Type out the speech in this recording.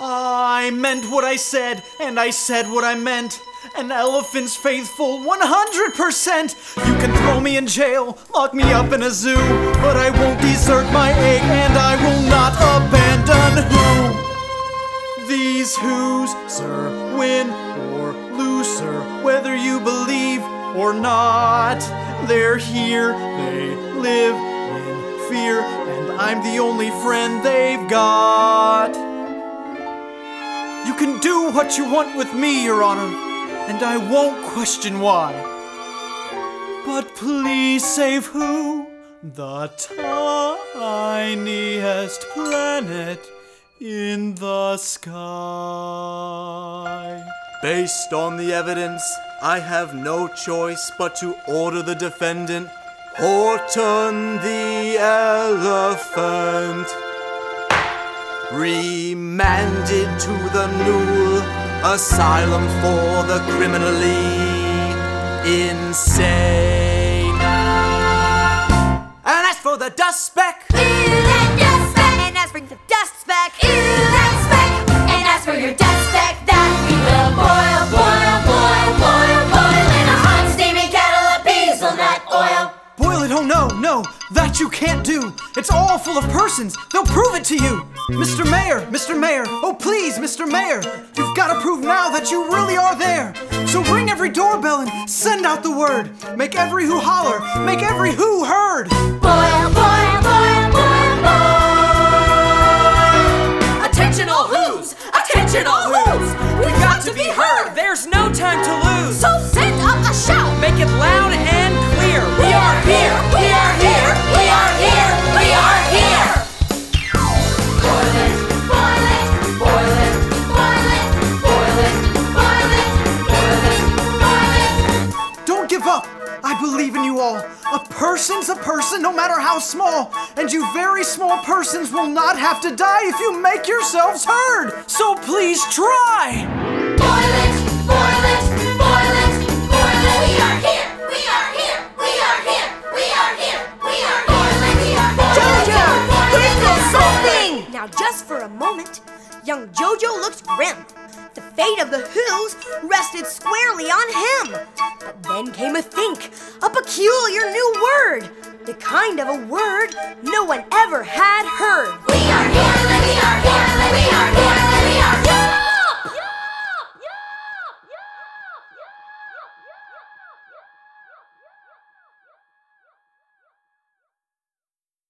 I meant what I said, and I said what I meant. An elephant's faithful 100%. You can throw me in jail, lock me up in a zoo, but I won't desert my egg, and I will not abandon who. These who's, sir, win or lose, sir, whether you believe or not. They're here, they live in fear, and I'm the only friend they've got. You can do what you want with me, Your Honor, and I won't question why. But please save who? The tiniest planet in the sky. Based on the evidence, I have no choice but to order the defendant, Horton the elephant, remanded to the Newell Asylum for the criminally insane. And as for the dust speck, ew, that dust speck. And as for the dust speck, ew, that speck. And as for your dust speck, that we will boil, boil, boil, boil, boil in a hot steaming kettle of hazelnut oil. Boil it, oh no, that you can't do. It's all full of persons. They'll prove it to you. Mr. Mayor, oh please, Mr. Mayor, you've got to prove now that you really are there. So ring every doorbell and send out the word. Make every who holler, make every who heard. Boil, boil, boil, boil, boil. Attention all who's! Attention all who's! We've got to be heard! There's no time to lose! So send up a shout. Make it loud and clear! We are here! We are here! We are here! We are here! Boil it! Boil it! Boil it! Boil it! Boil it! Boil it! Boil it! Boil it! Don't give up. I believe in you all. A person's a person, no matter how small. And you very small persons will not have to die if you make yourselves heard. So please try. Boil it! Boil it! Boil it! Boil it! We are here! We are here! We are here! We are here! We are here! We are here! Jojo! Here's the something! Now just for a moment, young Jojo looked grim. The fate of the Who's rested squarely on him. But then came a think, a peculiar new word, the kind of a word no one ever had heard. We are here! We are